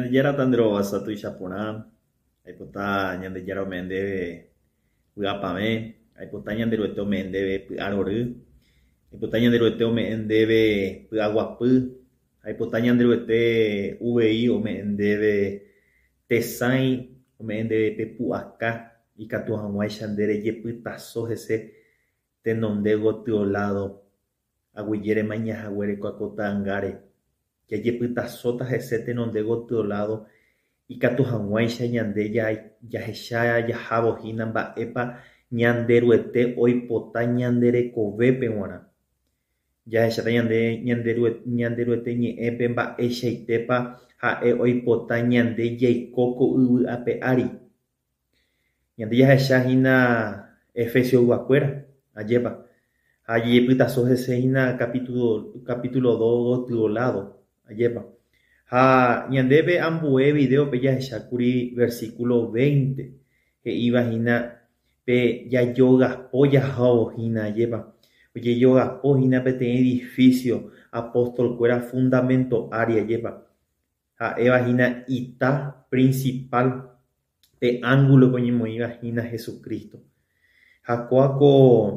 ñandejara tandero asatu ichapõra, aipota ñandejara ome'ẽndéve vy'apavẽ, aipota ñanderuete ome'ẽndéve py'arory, aipota ñanderuete ome'ẽndéve py'aguapy, aipota ñanderuete uvei ome'ẽndéve tesãi, ome'ẽndéve pepu'aka ikatu hag̃uáicha nderejepytaso hese tenonde gotyo lado aguyére mañahaguére ko'akota ãngáre jajepytasóta hese tenonde gotyo lado ikatu hag̃uáicha ñande jahecha jahávohína mba'épa ñanderuete oipota ñanderekovépe g̃uarã. Jahecháta ñanderuete ñe'ẽpe mba'eichaitépa ha'e oipota ñande jaiko ko yvy ápe ári. Ñande jahechahína Efecioguakuéra ajépa. Ha jajepytaso hesehína capítulo 2 gotyo lado ajépa. Ha ñandéve ambue videope jahechákuri versículo 20 he'ívahína pe jajogapo jahávohína ajépa. Ojejogapóhína peteĩ edificio apóstolkuéra fundamento ári ajépa. Ha'evahína ita principal pe ángulope oñemoĩvahína Jesucristo. Ha kóako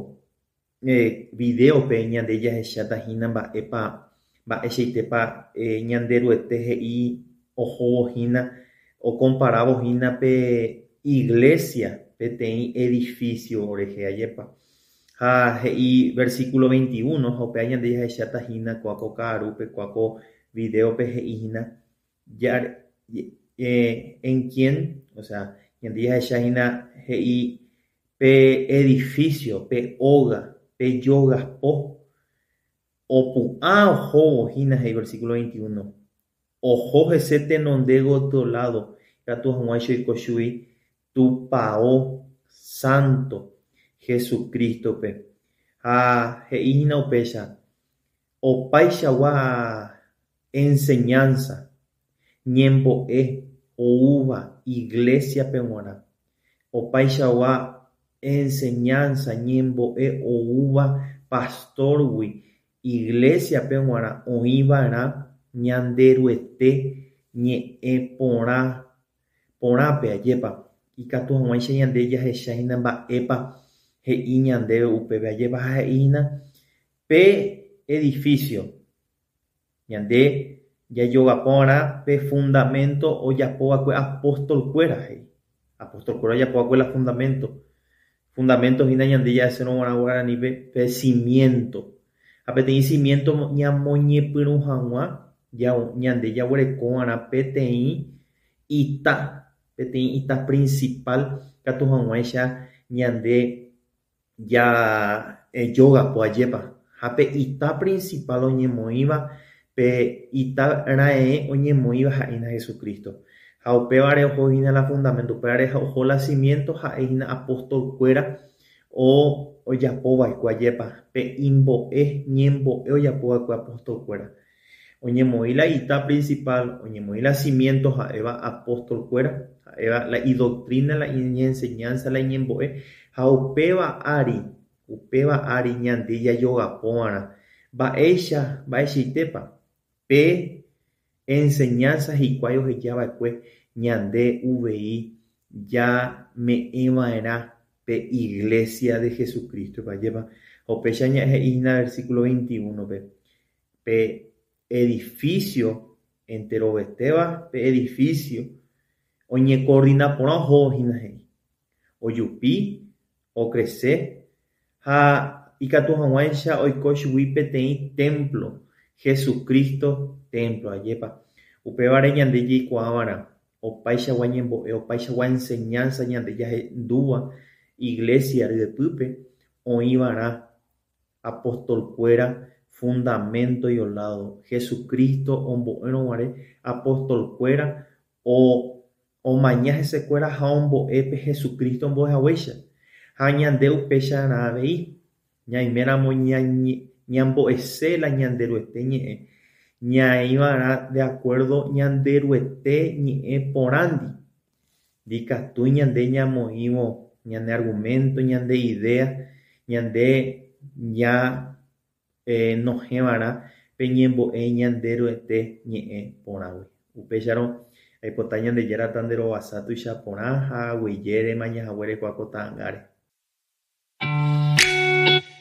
videope ñande jahechatahína mba'eichaitépa ñanderuete he'i ohovohína okomparavohína pe iglesia peteĩ edificio orehe ajépa. Ha he'i versículo 21 ha upéi ñande jahechatahína kóako ka'arúpe kóako videope he'íhina en quién, o sea, ñande jahechahína he'i pe edificio, pe óga, pe jogapo opu'ã ohóvohína he'i versículo 21. Oho hese tenonde gotyo lado katu hag̃uáicha oiko chugui tupão santo Jesucristope. Ha he'íhina upéicha opaichagua enseñanza ñembo'e oúva iglesiape g̃uarã. Opaichagua enseñanza ñembo'e oúva pastorgui iglesiape g̃uarã oĩva'erã ñanderuete ñe'ẽ porãpe ajépa. Ikatu hag̃uáicha ñande jahecháhína mba'épa he'i ñandéve upépe ajépa ha he'íhina pe edificio ñande jajogaporã pe fundamento ojapova'ekue apóstolkuéra he'i. Apóstolkuéra ojapova'ekue la fundamento hína ñande jasérõguarã guaranípe pe cimiento. Ha peteĩ cimiento ñamoñepyrũ hag̃ua ñande jaguerekóvarã peteĩ ita principal katu hag̃uáicha ñande jógapo ajépa. Ha pe ita principal oñemoĩva pe ita ra'e oñemoĩva ha'éna Jesucristo. Ha upévare ohohína la fundamento, upévare oho la cimiento ha'éhína apóstolkuéra ojapova'ekue ajépa pe imbo'e ñembo'e ojapova'ekue apóstolkuéra. Oñemoĩ la ita principal, oñemoĩ la cimiento ha'éva apóstolkuéra, ha'éva la idoctrina, la iñenseñanza, la iñembo'e. Ha upéva ári ñande jajogapóvarã mba'eichaitépa pe enseñanza hikuái ohejava'ekue ñande uvei jame'ẽva'erã pe iglesia de Jesucristo ajépa. Upéicha he'íhina versículo 21 pe edificio enterovetéva pe edificio oñecoordinaporã ohóhína he'i ojupi ocresce ha ikatu hag̃uáicha oiko chugui peteĩ templo Jesucristo templo ajépa. Upévare ñande jaikuaavarã opaichagua ñembo'e opaichagua enseñanza ñande jahendúva iglesia ryepýpe oĩvarã apóstolkuéra fundamento iolado Jesucristo ombo'érõguare apóstolkuéra omaña hesekuéra ha ombo'épe Jesucristo mbo'ehaguéicha. Ha ñande upéicharã avei ñaiméramo ñambo'ese la ñanderuete ñe'ẽ ñaĩva'erã de acuerdo ñanderuete ñe'ẽ porãndi ndikatúi ñande ñamoĩvo ñane argumento ñande idea ñande nohẽva'erã pe ñembo'e ñanderuete ñe'ẽ porãgui. Upéicharõ Aipota ñandejéra tanderovasa tuichaporã ha aguyjére mañahaguére kuakota ángare.